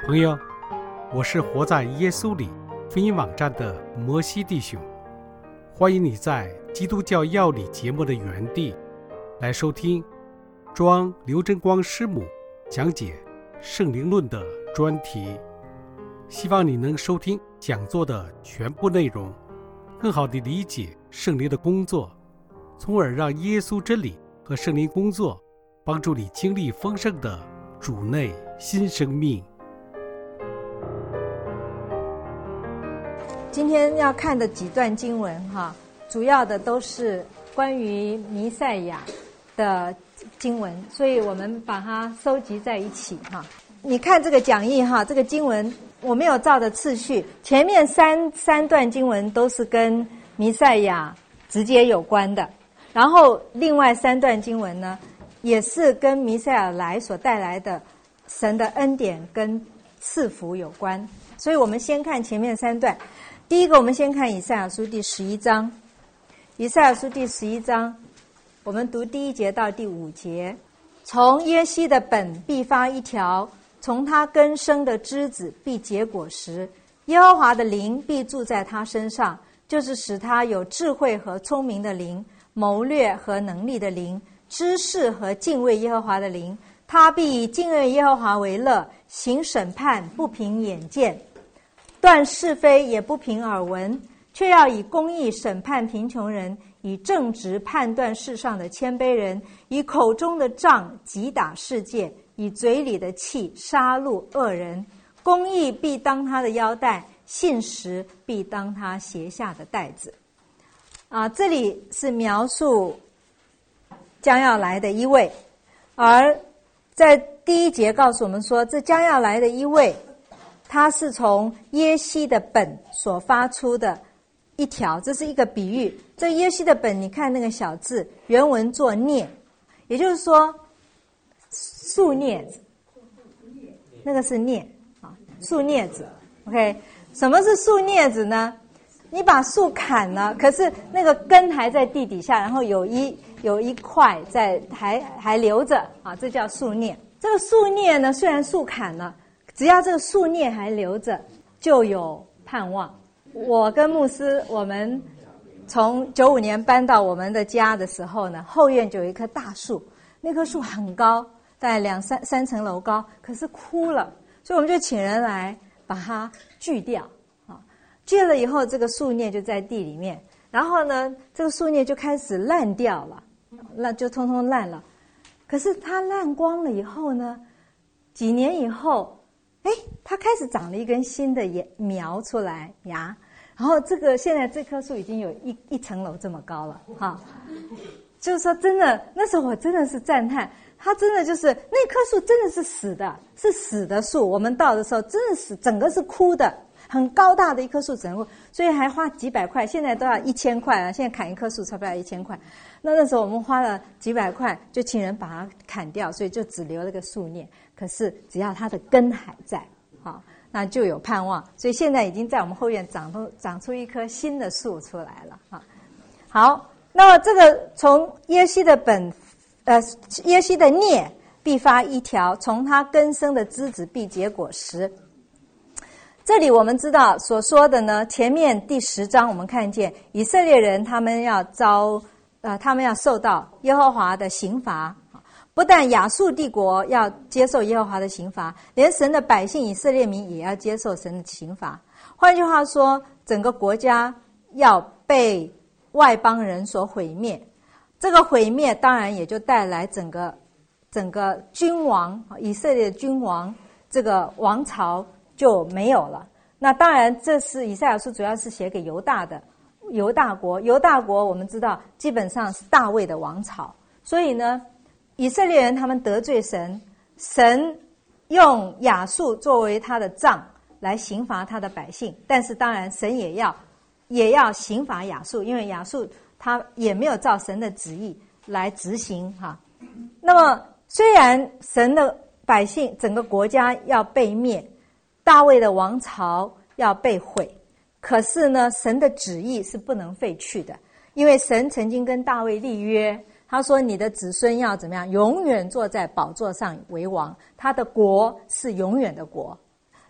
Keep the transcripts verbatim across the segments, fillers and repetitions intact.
朋友，我是活在耶稣里福音网站的摩西弟兄，欢迎你在基督教要理节目的原地来收听庄刘真光师母讲解圣灵论的专题，希望你能收听讲座的全部内容，更好地理解圣灵的工作，从而让耶稣真理和圣灵工作帮助你经历丰盛的主内新生命。 今天要看的几段经文哈，主要的都是关于弥赛亚的经文，所以我们把它收集在一起哈。你看这个讲义哈，这个经文我没有照着次序，前面三三段经文都是跟弥赛亚直接有关的，然后另外三段经文呢，也是跟弥赛亚来所带来的神的恩典跟赐福有关。所以我们先看前面三段。第一个，我们先看以赛亚书第十一章。以赛亚书第十一章，我们读第一节到第五节。从耶西的本必发一条，从他根生的枝子必结果实。耶和华的灵必住在他身上，就是使他有智慧和聪明的灵，谋略和能力的灵，知识和敬畏耶和华的灵。他必以敬畏耶和华为乐，行审判不凭眼见，断是非也不凭耳闻，却要以公义审判贫穷人，以正直判断世上的谦卑人，以口中的杖击打世界，以嘴里的气杀戮恶人。公义必当他的腰带，信实必当他鞋下的带子。啊，这里是描述将要来的一位，而在第一节告诉我们说，这将要来的一位，他是从耶西的本所发出的一条，这是一个比喻。这耶西的本，你看那个小字，原文作镊，也就是说树镊子，那个是镊啊，树镊子。OK， 什么是树镊子呢？你把树砍了，可是那个根还在地底下，然后有一有一块在还还留着啊，这叫树镊。这个树镊呢，虽然树砍了，只要这个树镊还留着，就有盼望。我跟牧师，我们从九五年搬到我们的家的时候呢，后院就有一棵大树，那棵树很高，大概两三三层楼高，可是枯了，所以我们就请人来把它锯掉啊。锯了以后，这个树镊就在地里面，然后呢，这个树镊就开始烂掉了，那就通通烂了。可是它烂光了以后呢，几年以后，哎，它开始长了一根新的苗出来芽，然后这个现在这棵树已经有一一层楼这么高了，哈，就是说真的，那时候我真的是赞叹，它真的就是那棵树真的是死的，是死的树。我们到的时候真的是整个是枯的，很高大的一棵树，整个，所以还花几百块，现在都要一千块了。现在砍一棵树差不多要一千块，那那时候我们花了几百块，就请人把它砍掉，所以就只留了个树镊。可是只要它的根还在，好，那就有盼望。所以现在已经在我们后院长出长出一棵新的树出来了啊。好，那么这个从耶西的本，呃，耶西的镊必发一条，从他根生的枝子必结果实。这里我们知道所说的呢，前面第十章我们看见以色列人他们要遭，呃，他们要受到耶和华的刑罚。不但亚述帝国要接受耶和华的刑罚，连神的百姓以色列民也要接受神的刑罚。换句话说，整个国家要被外邦人所毁灭。这个毁灭当然也就带来整个整个君王，以色列的君王这个王朝就没有了。那当然这是以赛亚书主要是写给犹大的，犹大国犹大国我们知道基本上是大卫的王朝，所以呢以色列人他们得罪神，神用亚述作为他的杖来刑罚他的百姓，但是当然神也要也要刑罚亚述，因为亚述他也没有照神的旨意来执行哈。那么虽然神的百姓整个国家要被灭，大卫的王朝要被毁，可是呢神的旨意是不能废去的，因为神曾经跟大卫立约，他说你的子孙要怎么样，永远坐在宝座上为王，他的国是永远的国。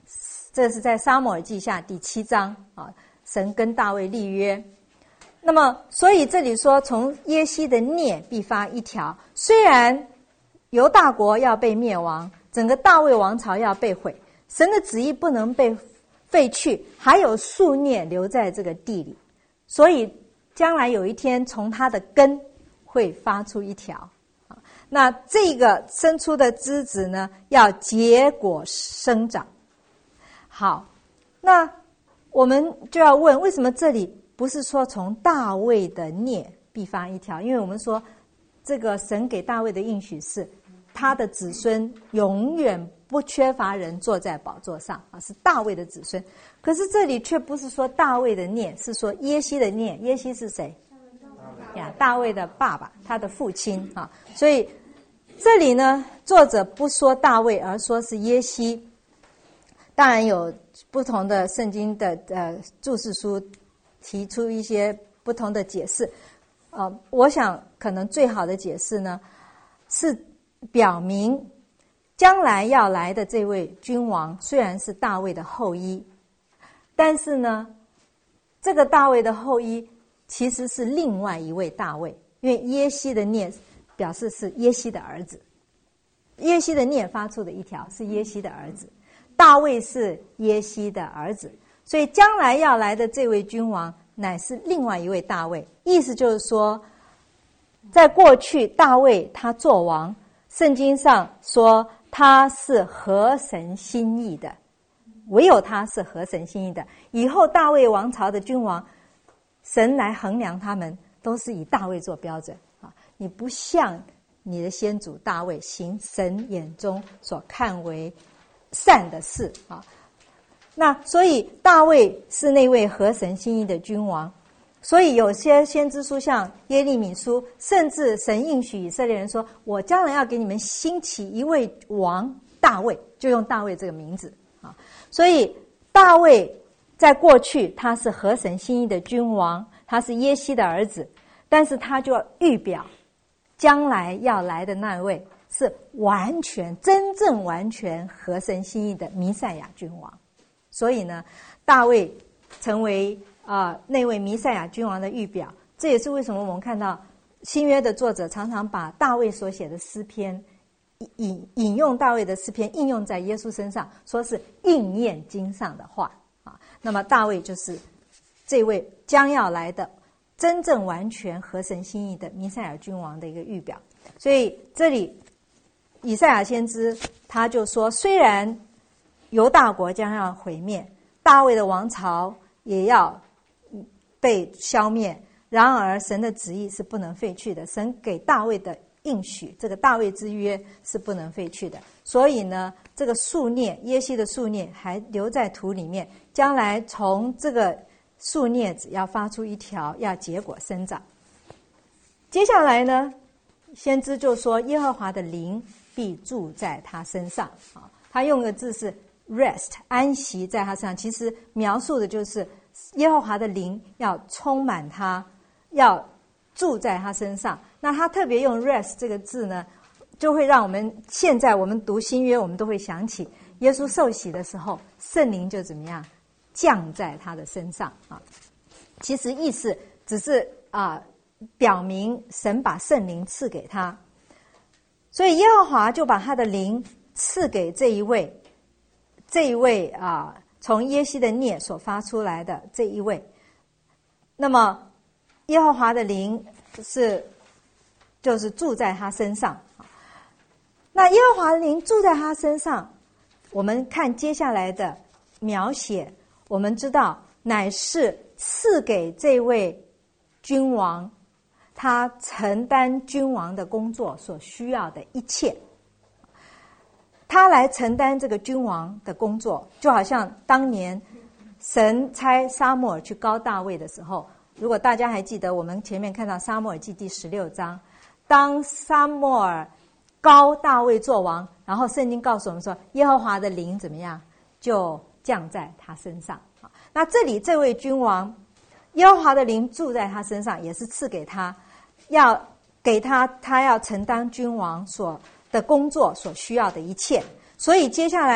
这是在撒母耳记下第七章啊，神跟大卫立约。那么所以这里说，从耶西的孽必发一条，虽然犹大国要被灭亡，整个大卫王朝要被毁，神的旨意不能被废去，还有数孽留在这个地里，所以将来有一天从他的根会发出一条，那这个生出的枝子呢，要结果生长。好，那我们就要问，为什么这里不是说从大卫的孽必发一条？因为我们说这个神给大卫的应许是他的子孙永远不缺乏人坐在宝座上啊，是大卫的子孙。可是这里却不是说大卫的孽，是说耶西的孽。耶西是谁呀？大卫的爸爸，他的父亲啊。所以这里呢，作者不说大卫，而说是耶西。当然有不同的圣经的呃注释书提出一些不同的解释，呃，我想可能最好的解释呢，是表明将来要来的这位君王虽然是大卫的后裔，但是呢，这个大卫的后裔其实是另外一位大卫，因为耶西的孽表示是耶西的儿子，耶西的孽发出的一条是耶西的儿子，大卫是耶西的儿子，所以将来要来的这位君王乃是另外一位大卫。意思就是说，在过去大卫他做王，圣经上说他是合神心意的，唯有他是合神心意的。以后大卫王朝的君王，神来衡量他们都是以大卫做标准啊！你不像你的先祖大卫行神眼中所看为善的事啊。那所以大卫是那位合神心意的君王，所以有些先知书像耶利米书，甚至神应许以色列人说，我将来要给你们兴起一位王大卫，就用大卫这个名字啊。所以大卫在过去他是合神心意的君王，他是耶西的儿子，但是他就要预表将来要来的那位是完全真正完全合神心意的弥赛亚君王。所以呢，大卫成为啊、呃、那位弥赛亚君王的预表。这也是为什么我们看到新约的作者常常把大卫所写的诗篇引引用大卫的诗篇应用在耶稣身上，说是应验经上的话啊。那么大卫就是这位将要来的真正完全合神心意的弥赛亚君王的一个预表。所以这里以赛亚先知他就说，虽然犹大国将要毁灭，大卫的王朝也要被消灭，然而神的旨意是不能废去的，神给大卫的应许，这个大卫之约是不能废去的。所以呢，这个树孽，耶西的树孽还留在土里面，将来从这个树孽子要发出一条，要结果生长。接下来呢，先知就说耶和华的灵必住在他身上啊，他用的字是 rest 安息在他身上，其实描述的就是耶和华的灵要充满他，要住在他身上。那他特别用 rest 这个字呢，就会让我们现在我们读新约，我们都会想起耶稣受洗的时候，圣灵就怎么样降在他的身上啊。其实意思只是啊、呃，表明神把圣灵赐给他，所以耶和华就把他的灵赐给这一位这一位啊、呃，从耶西的孽所发出来的这一位。那么耶和华的灵是就是住在他身上。那耶和华的灵住在他身上，我们看接下来的描写，我们知道乃是赐给这位君王他承担君王的工作所需要的一切，他来承担这个君王的工作，就好像当年神差撒母耳去膏大卫的时候，如果大家还记得，我们前面看到撒母耳记第十六章，当撒母耳膏大卫做王，然后圣经告诉我们说，耶和华的灵怎么样，就降在他身上。那这里这位君王，耶和华的灵住在他身上，也是赐给他，要给他他要承担君王所的工作所需要的一切。所以接下来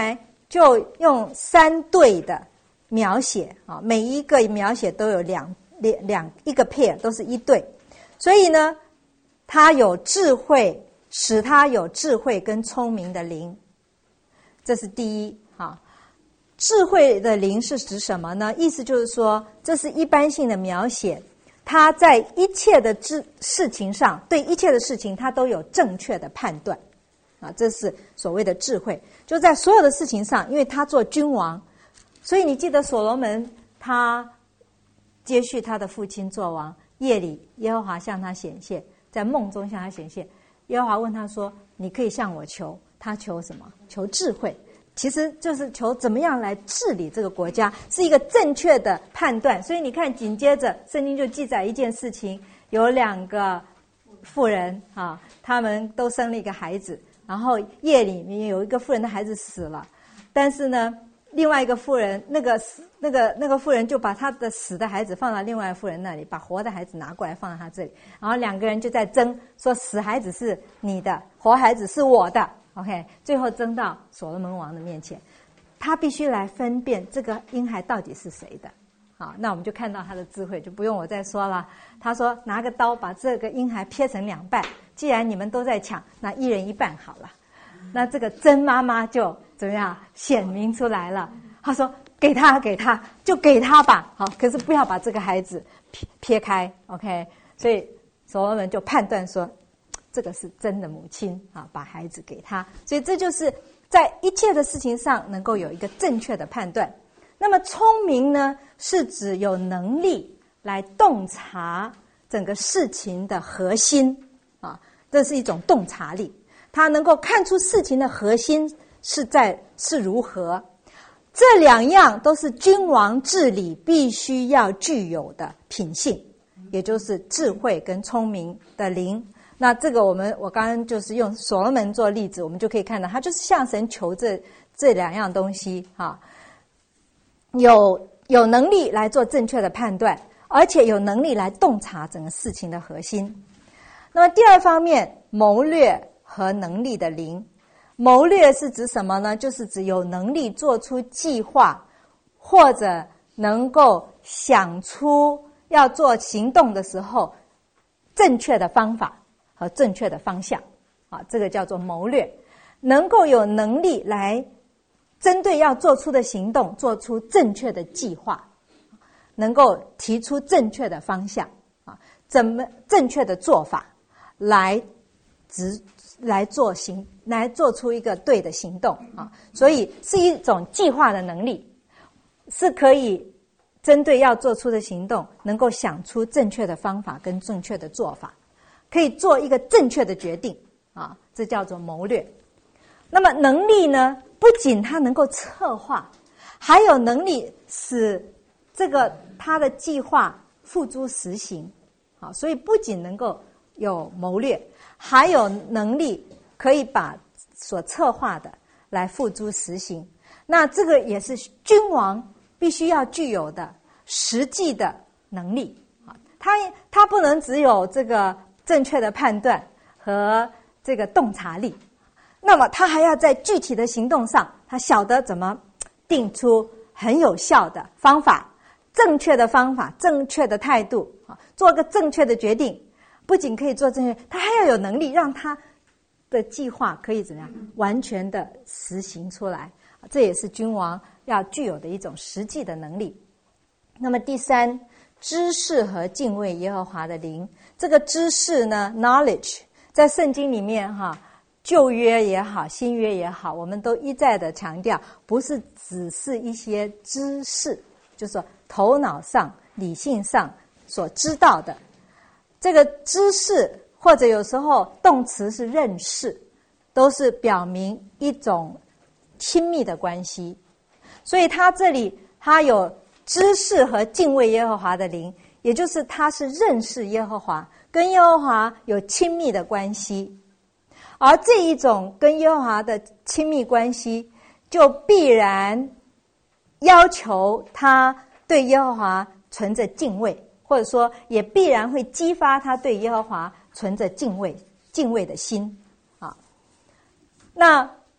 就用三对的描写啊，每一个描写都有两两两一个 pair 都是一对，所以呢，他有智慧，使他有智慧跟聪明的灵，这是第一啊。智慧的灵是指什么呢？意思就是说，这是一般性的描写，他在一切的事事情上，对一切的事情他都有正确的判断啊，这是所谓的智慧。就在所有的事情上，因为他做君王，所以你记得所罗门他接续他的父亲做王，夜里耶和华向他显现，在梦中向他显现，耶和华问他说：“你可以向我求。”他求什么？求智慧。其实就是求怎么样来治理这个国家，是一个正确的判断。所以你看，紧接着圣经就记载一件事情，有两个妇人啊，他们都生了一个孩子，然后夜里面有一个妇人的孩子死了，但是呢，另外一个妇人，那个那个那个妇人就把他的死的孩子放到另外一个妇人那里，把活的孩子拿过来放到他这里，然后两个人就在争，说死孩子是你的，活孩子是我的。OK， 最后争到所罗门王的面前，他必须来分辨这个婴孩到底是谁的。好，那我们就看到他的智慧，就不用我再说了。他说拿个刀把这个婴孩劈成两半，既然你们都在抢，那一人一半好了。那这个真妈妈就怎么样显明出来了。他说给他给他就给他吧，好，可是不要把这个孩子撇撇开。 OK， 所以所罗门就判断说这个是真的母亲啊，把孩子给他。所以这就是在一切的事情上能够有一个正确的判断。那么聪明呢，是指有能力来洞察整个事情的核心啊，这是一种洞察力，他能够看出事情的核心是在是如何。这两样都是君王治理必须要具有的品性，也就是智慧跟聪明的灵。那这个我们我刚刚就是用所罗门做例子，我们就可以看到他就是向神求这这两样东西啊，有有能力来做正确的判断，而且有能力来洞察整个事情的核心。那么第二方面，谋略和能力的灵。谋略是指什么呢？就是指有能力做出计划，或者能够想出要做行动的时候正确的方法和正确的方向啊，这个叫做谋略。能够有能力来针对要做出的行动做出正确的计划，能够提出正确的方向啊，怎么正确的做法来直来做行来做出一个对的行动啊，所以是一种计划的能力，是可以针对要做出的行动能够想出正确的方法跟正确的做法，可以做一个正确的决定啊，这叫做谋略。那么能力呢，不仅他能够策划，还有能力使这个他的计划付诸实行啊，所以不仅能够有谋略，还有能力可以把所策划的来付诸实行。那这个也是君王必须要具有的实际的能力啊，他他不能只有这个正确的判断和这个洞察力，那么他还要在具体的行动上，他晓得怎么定出很有效的方法，正确的方法，正确的态度啊，做个正确的决定。不仅可以做正确，他还要有能力让他的计划可以怎么样完全的实行出来，这也是君王要具有的一种实际的能力。那么第三，知识和敬畏耶和华的灵。这个知识呢 knowledge 在圣经里面哈，旧约也好新约也好，我们都一再的强调，不是只是一些知识，就是说头脑上理性上所知道的。这个知识或者有时候动词是认识，都是表明一种亲密的关系。所以他这里他有知识和敬畏耶和华的灵，也就是他是认识耶和华，跟耶和华有亲密的关系。而这一种跟耶和华的亲密关系，就必然要求他对耶和华存着敬畏，或者说也必然会激发他对耶和华存着敬畏敬畏的心啊。那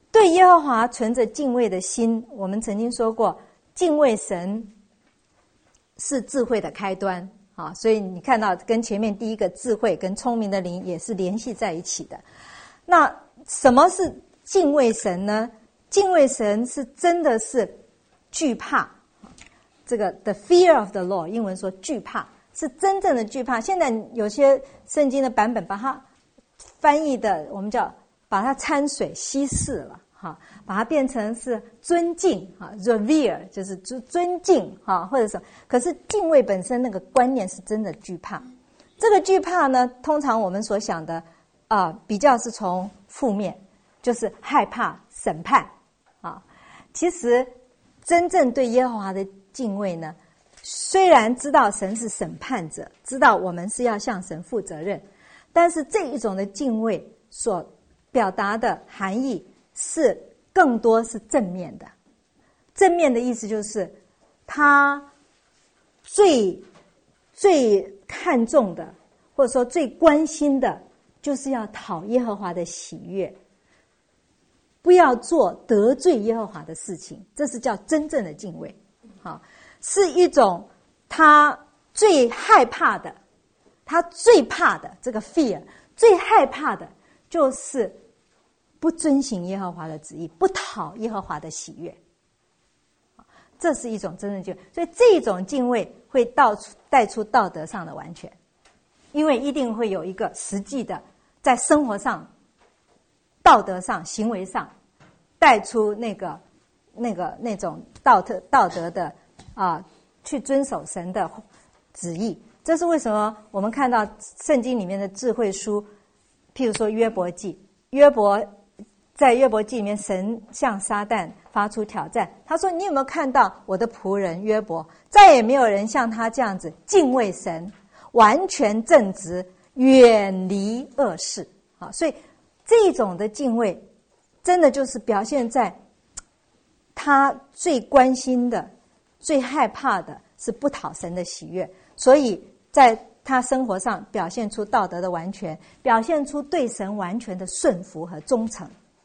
对耶和华存着敬畏的心，我们曾经说过，敬畏神是智慧的开端啊，所以你看到跟前面第一个智慧跟聪明的灵也是联系在一起的。那什么是敬畏神呢？敬畏神是真的是惧怕，这个 the fear of the Lord， 英文说惧怕，是真正的惧怕。现在有些圣经的版本把它翻译的，我们叫把它掺水稀释了哈，把它变成是尊敬哈 ，revere 就是尊敬哈，或者是可是敬畏本身那个观念是真的惧怕。这个惧怕呢，通常我们所想的啊、呃，比较是从负面，就是害怕审判啊。其实真正对耶和华的敬畏呢，虽然知道神是审判者，知道我们是要向神负责任，但是这一种的敬畏所表达的含义是更多是正面的。正面的意思就是他最最看重的，或者说最关心的，就是要讨耶和华的喜悦，不要做得罪耶和华的事情，这是叫真正的敬畏。好，是一种他最害怕的，他最怕的这个 fear， 最害怕的就是不遵行耶和华的旨意，不讨耶和华的喜悦。这是一种真正敬畏，所以这种敬畏会到带出道德上的完全，因为一定会有一个实际的在生活上、道德上、行为上带出那个、那个、那种道德道德的啊、呃，去遵守神的旨意。这是为什么我们看到圣经里面的智慧书，譬如说约伯记，约伯在约伯记里面，神向撒旦发出挑战，他说：“你有没有看到我的仆人约伯？再也没有人像他这样子敬畏神，完全正直，远离恶事。”啊，所以这种的敬畏，真的就是表现在他最关心的、最害怕的是不讨神的喜悦，所以在他生活上表现出道德的完全，表现出对神完全的顺服和忠诚。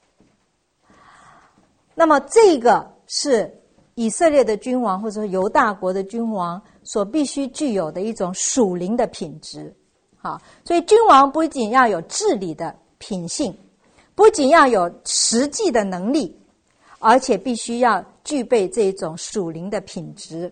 那么这个是以色列的君王，或者说犹大国的君王所必须具有的一种属灵的品质。好，所以君王不仅要有治理的品性，不仅要有实际的能力，而且必须要具备这种属灵的品质。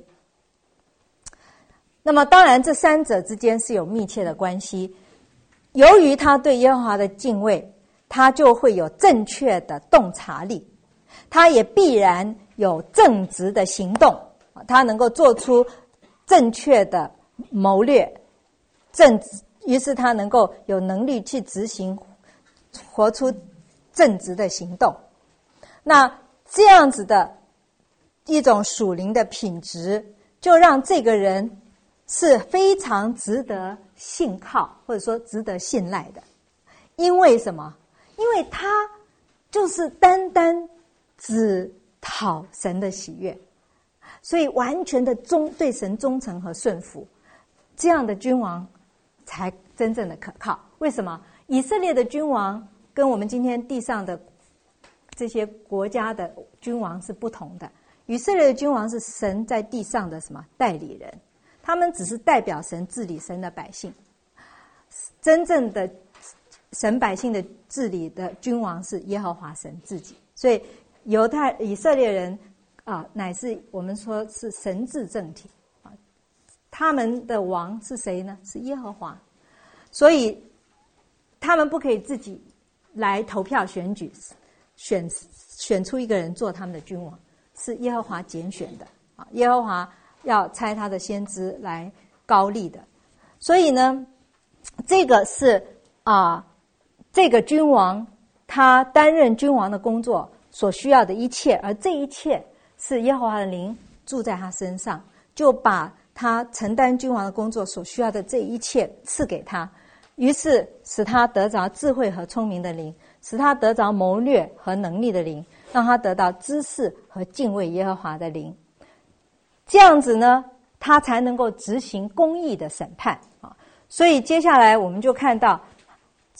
那么当然这三者之间是有密切的关系。由于他对耶和华的敬畏，他就会有正确的洞察力，他也必然有正直的行动，他能够做出正确的谋略，正于是他能够有能力去执行，活出正直的行动。那这样子的一种属灵的品质，就让这个人是非常值得信靠，或者说值得信赖的。因为什么？因为他就是单单只讨神的喜悦，所以完全的忠对神忠诚和顺服，这样的君王才真正的可靠。为什么？以色列的君王跟我们今天地上的这些国家的君王是不同的。以色列的君王是神在地上的什么代理人，他们只是代表神治理神的百姓。真正的神百姓的治理的君王是耶和华神自己。所以犹太以色列人啊，乃是我们说是神治政体啊，他们的王是谁呢？是耶和华。所以他们不可以自己来投票选举，选选出一个人做他们的君王，是耶和华拣选的啊，耶和华要差他的先知来高立的。所以呢，这个是啊，这个君王他担任君王的工作所需要的一切，而这一切是耶和华的灵住在他身上，就把他承担君王的工作所需要的这一切赐给他，于是使他得着智慧和聪明的灵，使他得着谋略和能力的灵，让他得到知识和敬畏耶和华的灵。这样子呢，他才能够执行公义的审判啊。所以接下来我们就看到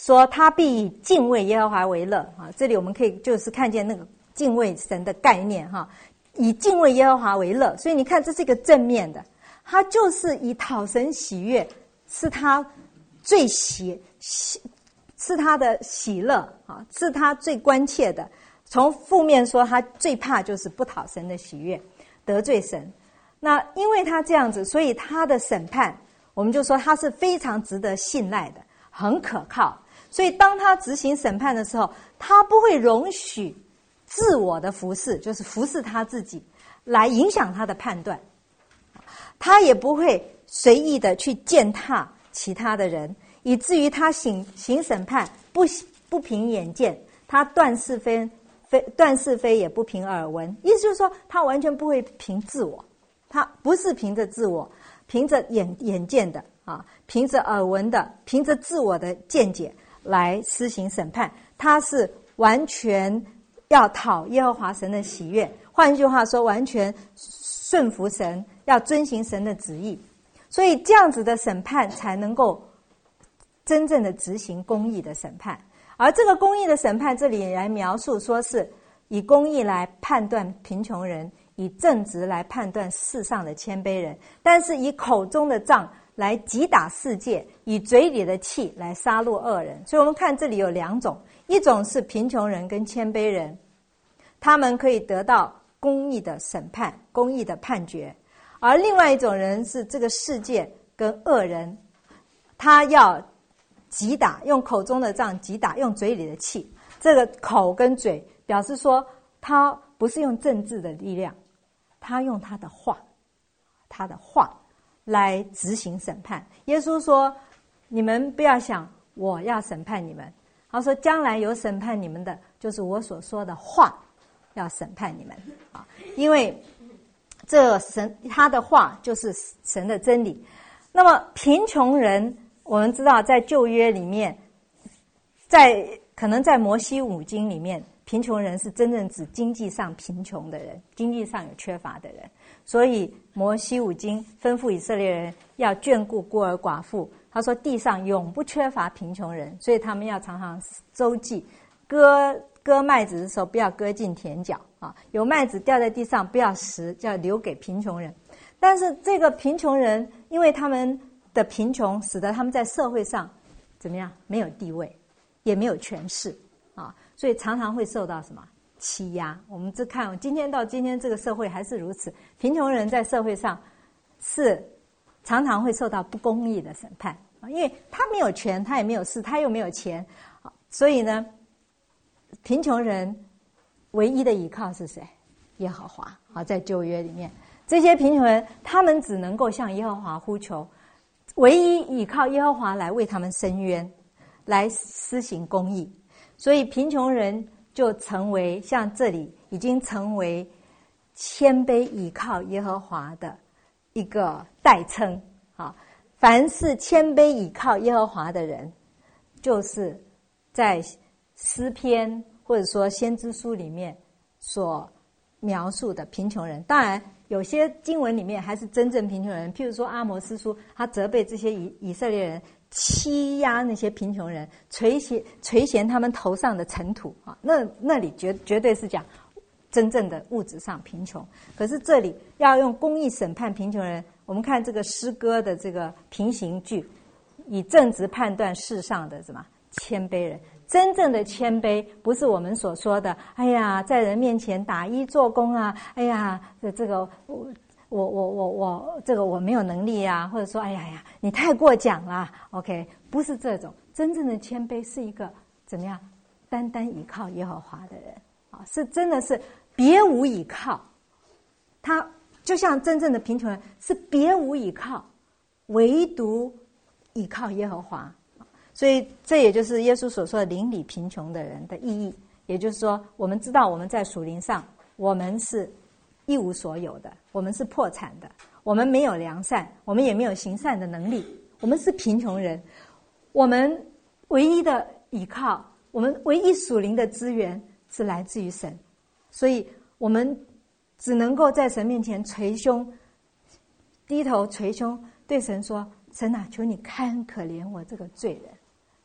说他必以敬畏耶和华为乐啊，这里我们可以就是看见那个敬畏神的概念哈，以敬畏耶和华为乐，所以你看这是一个正面的，他就是以讨神喜悦是他最喜喜是他的喜乐啊，是他最关切的。从负面说，他最怕就是不讨神的喜悦，得罪神。那因为他这样子，所以他的审判，我们就说他是非常值得信赖的，很可靠。所以当他执行审判的时候，他不会容许自我的服侍，就是服侍他自己，来影响他的判断。他也不会随意的去践踏其他的人，以至于他行行审判不不凭眼见，他断是非非断是非也不凭耳闻。意思就是说，他完全不会凭自我，他不是凭着自我，凭着眼眼见的啊，凭着耳闻的，凭着自我的见解来施行审判。他是完全要讨耶和华神的喜悦，换句话说，完全顺服神，要遵行神的旨意。所以这样子的审判才能够真正的执行公义的审判。而这个公义的审判，这里来描述说是以公义来判断贫穷人，以正直来判断世上的谦卑人，但是以口中的杖来击打世界，以嘴里的气来杀戮恶人。所以我们看这里有两种，一种是贫穷人跟谦卑人，他们可以得到公义的审判，公义的判决。而另外一种人是这个世界跟恶人，他要击打，用口中的杖击打，用嘴里的气。这个口跟嘴表示说，他不是用政治的力量，他用他的话，他的话来执行审判。耶稣说，你们不要想我要审判你们，他说将来有审判你们的，就是我所说的话要审判你们啊，因为这神他的话就是神的真理。那么贫穷人，我们知道在旧约里面，在可能在摩西五经里面，贫穷人是真正指经济上贫穷的人，经济上有缺乏的人。所以摩西五经吩咐以色列人要眷顾孤儿寡妇，他说地上永不缺乏贫穷人，所以他们要常常周济，割割麦子的时候不要割进田角啊，有麦子掉在地上不要拾，要留给贫穷人。但是这个贫穷人，因为他们的贫穷，使得他们在社会上怎么样？没有地位，也没有权势啊，所以常常会受到什么欺压。我们只看今天到今天这个社会还是如此，贫穷人在社会上是常常会受到不公义的审判啊，因为他没有权，他也没有势，他又没有钱，所以呢，贫穷人唯一的依靠是谁？耶和华啊，在旧约里面，这些贫穷人他们只能够向耶和华呼求，唯一依靠耶和华来为他们伸冤，来施行公义。所以贫穷人就成为像这里已经成为谦卑依靠耶和华的一个代称啊。凡是谦卑依靠耶和华的人，就是在诗篇或者说先知书里面所描述的贫穷人。当然有些经文里面还是真正贫穷人，譬如说阿摩司书，他责备这些以以色列人欺压那些贫穷人，垂涎垂涎他们头上的尘土啊，那那里绝绝对是讲真正的物质上贫穷。可是这里要用公义审判贫穷人，我们看这个诗歌的这个平行句，以正直判断世上的什么谦卑人。真正的谦卑不是我们所说的哎呀在人面前打一做工啊，哎呀这个我我我我我这个我没有能力啊，或者说哎呀呀你太过奖了 OK， 不是这种。真正的谦卑是一个怎么样单单依靠耶和华的人啊，是真的是别无倚靠。他就像真正的贫穷人是别无倚靠，唯独依靠耶和华。所以这也就是耶稣所说的邻里贫穷的人的意义。也就是说，我们知道我们在属灵上我们是一无所有的，我们是破产的，我们没有良善，我们也没有行善的能力，我们是贫穷人。我们唯一的依靠，我们唯一属灵的资源是来自于神，所以我们只能够在神面前捶胸，低头捶胸，对神说，神啊，求你看可怜我这个罪人。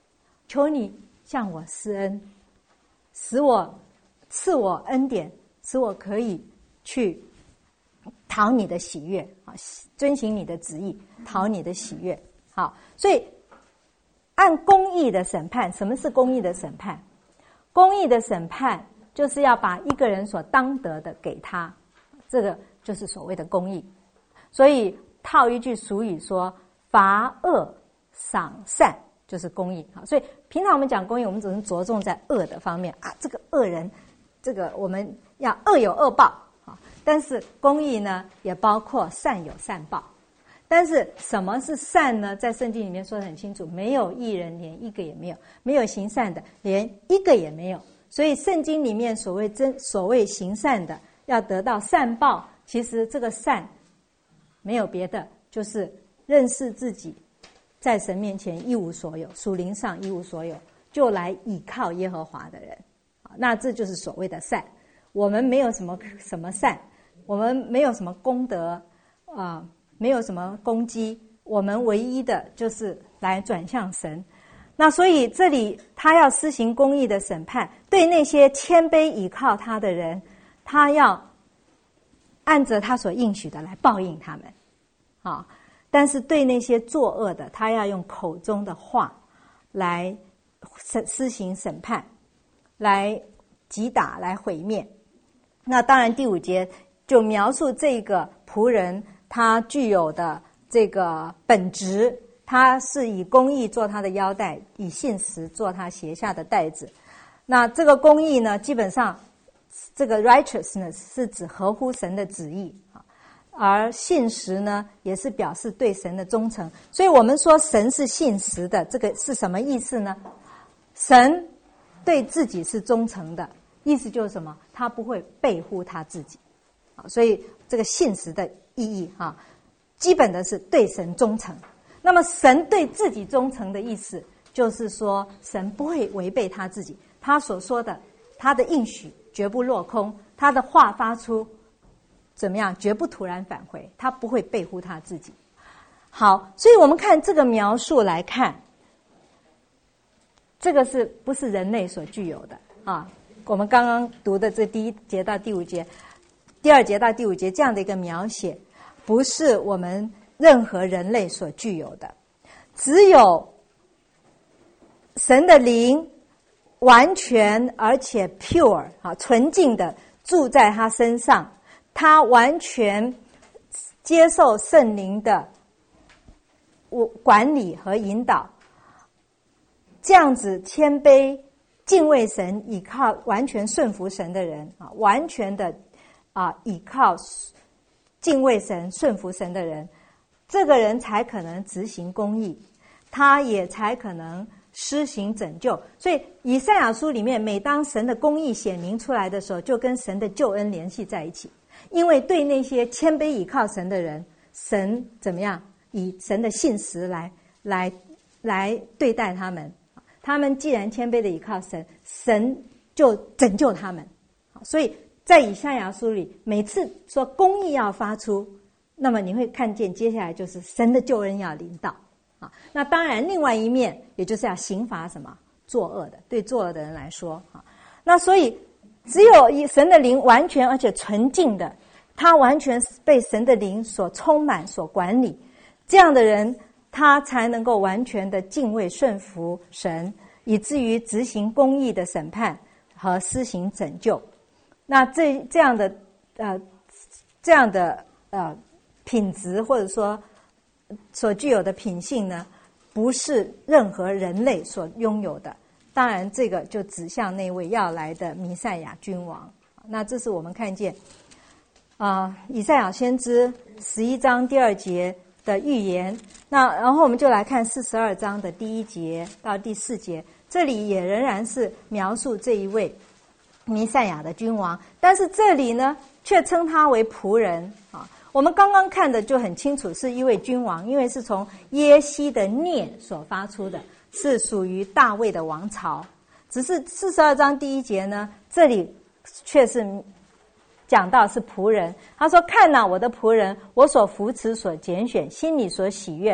求你向我施恩，使我赐我恩典，使我可以去讨你的喜悦啊，遵行你的旨意，讨你的喜悦。好，所以按公义的审判，什么是公义的审判？公义的审判就是要把一个人所当得的给他，这个就是所谓的公义。所以套一句俗语说，罚恶赏善就是公义。好，所以平常我们讲公义，我们只能着重在恶的方面啊，这个恶人，这个我们要恶有恶报啊。但是公义呢，也包括善有善报。但是什么是善呢？在圣经里面说得很清楚，没有义人，连一个也没有；没有行善的，连一个也没有。所以圣经里面所谓真所谓行善的，要得到善报，其实这个善没有别的，就是认识自己在神面前一无所有，属灵上一无所有，就来倚靠耶和华的人。那这就是所谓的善。我们没有什么什么善，我们没有什么功德啊、呃，没有什么功绩，我们唯一的就是来转向神。那所以这里他要施行公义的审判，对那些谦卑倚靠他的人，他要按着他所应许的来报应他们啊。但是对那些作恶的，他要用口中的话来施行审判，来击打，来毁灭。那当然第五节就描述这个仆人他具有的这个本质，他是以公义做他的腰带，以信实做他鞋下的带子。那这个公义呢，基本上这个 righteousness 是指合乎神的旨意，而信实呢也是表示对神的忠诚。所以我们说神是信实的，这个是什么意思呢？神对自己是忠诚的，意思就是什么？他不会背乎他自己。所以这个信实的意义哈，基本的是对神忠诚。那么神对自己忠诚的意思，就是说神不会违背他自己，他所说的，他的应许绝不落空，他的话发出怎么样，绝不突然返回，他不会背乎他自己。好，所以我们看这个描述来看，这个是不是人类所具有的啊？我们刚刚读的这第一节到第五节，第二节到第五节这样的一个描写，不是我们任何人类所具有的，只有神的灵完全而且 pure 啊，纯净的住在他身上，他完全接受圣灵的管理和引导，这样子谦卑敬畏神，倚靠完全顺服神的人啊，完全的啊倚靠敬畏神顺服神的人，这个人才可能执行公义，他也才可能施行拯救。所以以赛亚书里面，每当神的公义显明出来的时候，就跟神的救恩联系在一起。因为对那些谦卑倚靠神的人，神怎么样以神的信实来来来对待他们，他们既然谦卑的倚靠神，神就拯救他们。所以在以赛亚书里，每次说公义要发出，那么你会看见接下来就是神的救恩要临到啊。那当然另外一面也就是要刑罚什么作恶的，对作恶的人来说啊。那所以只有以神的灵完全而且纯净的，他完全被神的灵所充满所管理，这样的人他才能够完全的敬畏顺服神，以至于执行公义的审判和施行拯救。那这这样的呃这样的呃品质或者说所具有的品性呢，不是任何人类所拥有的。当然这个就指向那位要来的弥赛亚君王。那这是我们看见啊、呃、以赛亚先知十一章第二节的预言。那然后我们就来看四十二章的第一节到第四节，这里也仍然是描述这一位弥赛亚的君王，但是这里呢却称他为仆人啊。我们刚刚看的就很清楚是一位君王，因为是从耶西的孽所发出的，是属于大卫的王朝。只是四十二章第一节呢，这里却是讲到是仆人。他说：看哪，我的仆人，我所扶持所拣选，心里所喜悦的，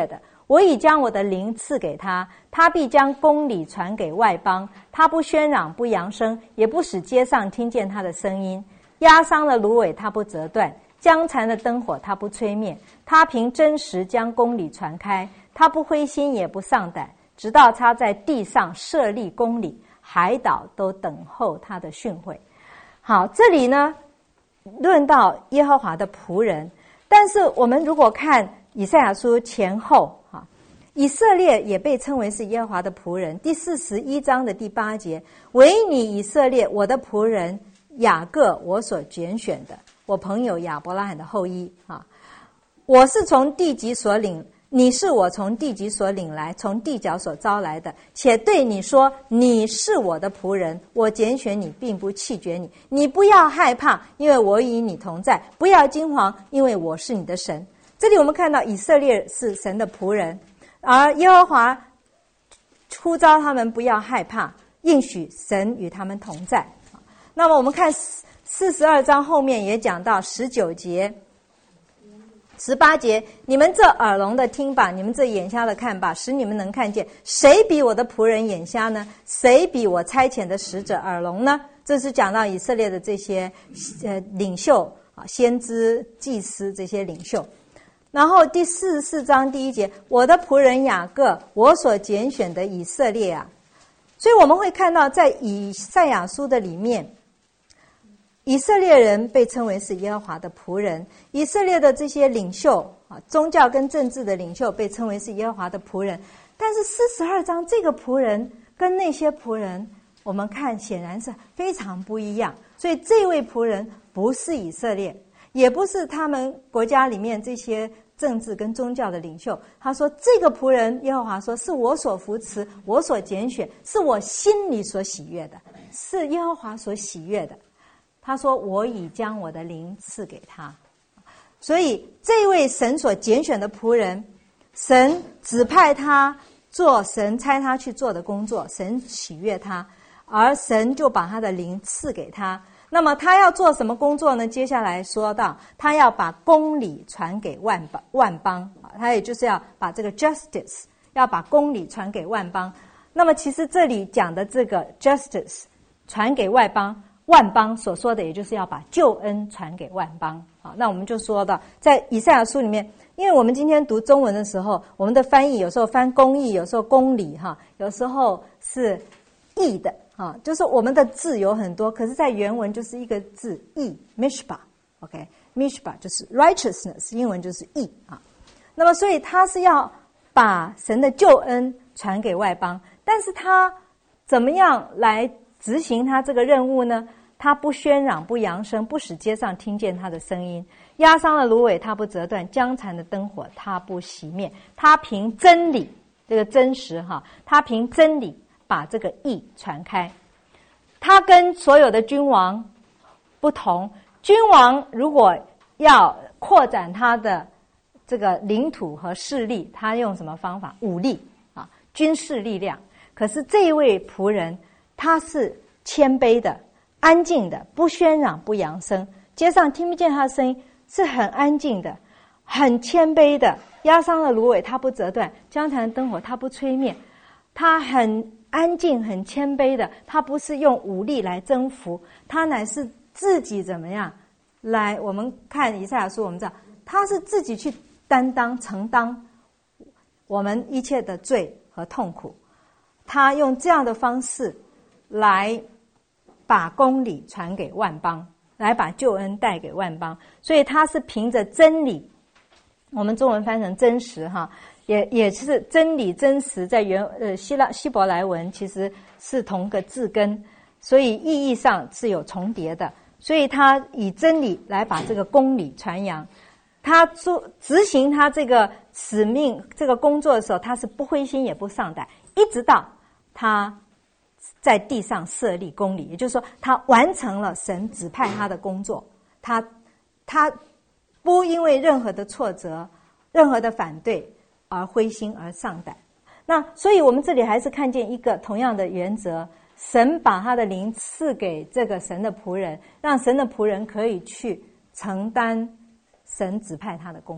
我已将我的灵赐给他，他必将公理传给外邦。他不喧嚷，不扬声，也不使街上听见他的声音。压伤了芦苇，他不折断；将残的灯火，他不吹灭。他凭真实将公理传开，他不灰心，也不丧胆，直到他在地上设立公理，海岛都等候他的训诲。好，这里呢论到耶和华的仆人，但是我们如果看以赛亚书前后，以色列也被称为是耶和华的仆人。第四十一章的第八节，唯你以色列，我的仆人雅各，我所拣选的，我朋友亚伯拉罕的后裔啊，我是从地极所领，你是我从地极所领来，从地角所招来的，且对你说，你是我的仆人，我拣选你，并不弃绝你。你不要害怕，因为我与你同在；不要惊惶，因为我是你的神。这里我们看到以色列是神的仆人，而耶和华呼召他们不要害怕，应许神与他们同在。那么我们看四十二章后面也讲到十九节十八节，你们这耳聋的听吧，你们这眼瞎的看吧，使你们能看见。谁比我的仆人眼瞎呢？谁比我差遣的使者耳聋呢？这是讲到以色列的这些呃领袖啊，先知、祭司这些领袖。然后第四十四章第一节，我的仆人雅各，我所拣选的以色列啊。所以我们会看到在以赛亚书的里面，以色列人被称为是耶和华的仆人，以色列的这些领袖啊，宗教跟政治的领袖被称为是耶和华的仆人。但是四十二章这个仆人跟那些仆人，我们看显然是非常不一样。所以这位仆人不是以色列，也不是他们国家里面这些政治跟宗教的领袖。他说这个仆人，耶和华说是我所扶持，我所拣选，是我心里所喜悦的，是耶和华所喜悦的。他说我已将我的灵赐给他。所以这位神所拣选的仆人，神指派他做神差他去做的工作，神喜悦他，而神就把他的灵赐给他。那么他要做什么工作呢？接下来说到他要把公理传给万邦，万邦他也就是要把这个 justice 要把公理传给万邦。那么其实这里讲的这个 justice 传给外邦，万邦所说的也就是要把救恩传给万邦。好，那我们就说到在以赛亚书里面，因为我们今天读中文的时候，我们的翻译有时候翻公义，有时候公理哈，有时候是义的啊，就是我们的字有很多，可是在原文就是一个字义 mishpah OK mishpah 就是 righteousness， 英文就是义啊。那么所以他是要把神的救恩传给外邦，但是他怎么样来执行他这个任务呢？他不喧嚷，不扬声，不使街上听见他的声音。压伤了芦苇，他不折断；将残的灯火，他不熄灭。他凭真理，这个真实哈，他凭真理把这个义传开。他跟所有的君王不同，君王如果要扩展他的这个领土和势力，他用什么方法？武力啊，军事力量。可是这一位仆人，他是谦卑的，安静的，不喧嚷，不扬声，街上听不见他的声音，是很安静的，很谦卑的。压伤了芦苇，他不折断；将残的灯火，他不吹灭。他很安静，很谦卑的，他不是用武力来征服，他乃是自己怎么样来？我们看以赛亚书，我们知道他是自己去担当、承担我们一切的罪和痛苦。他用这样的方式来把公理传给万邦，来把救恩带给万邦。所以他是凭着真理，我们中文翻成真实哈，也也是真理真实，在原呃希腊希伯来文其实是同个字根，所以意义上是有重叠的。所以他以真理来把这个公理传扬。他做执行他这个使命这个工作的时候，他是不灰心也不丧胆，一直到他在地上设立公理，也就是说他完成了神指派他的工作，他他不因为任何的挫折任何的反对而灰心而丧胆。那所以我们这里还是看见一个同样的原则，神把他的灵赐给这个神的仆人，让神的仆人可以去承担神指派他的工作。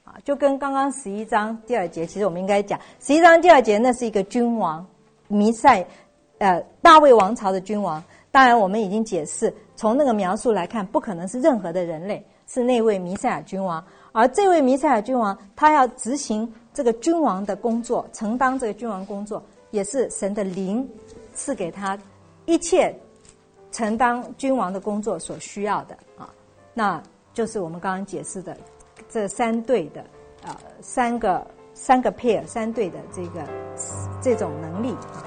啊，就跟刚刚十一章第二节，其实我们应该讲十一章第二节，那是一个君王，弥赛，呃，大卫王朝的君王。当然，我们已经解释，从那个描述来看，不可能是任何的人类，是那位弥赛亚君王。而这位弥赛亚君王，他要执行这个君王的工作，承担这个君王工作，也是神的灵赐给他一切承担君王的工作所需要的啊。那就是我们刚刚解释的这三对的呃三个三个 pair 三对的这个这种能力啊。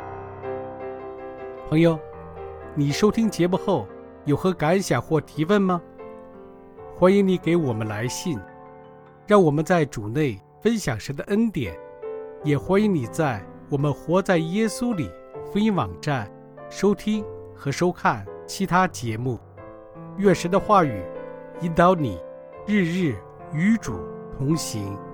朋友，你收听节目后有何感想或提问吗？欢迎你给我们来信，让我们在主内分享神的恩典。也欢迎你在我们活在耶稣里福音网站收听和收看其他节目。愿神的话语引导你日日与主同行。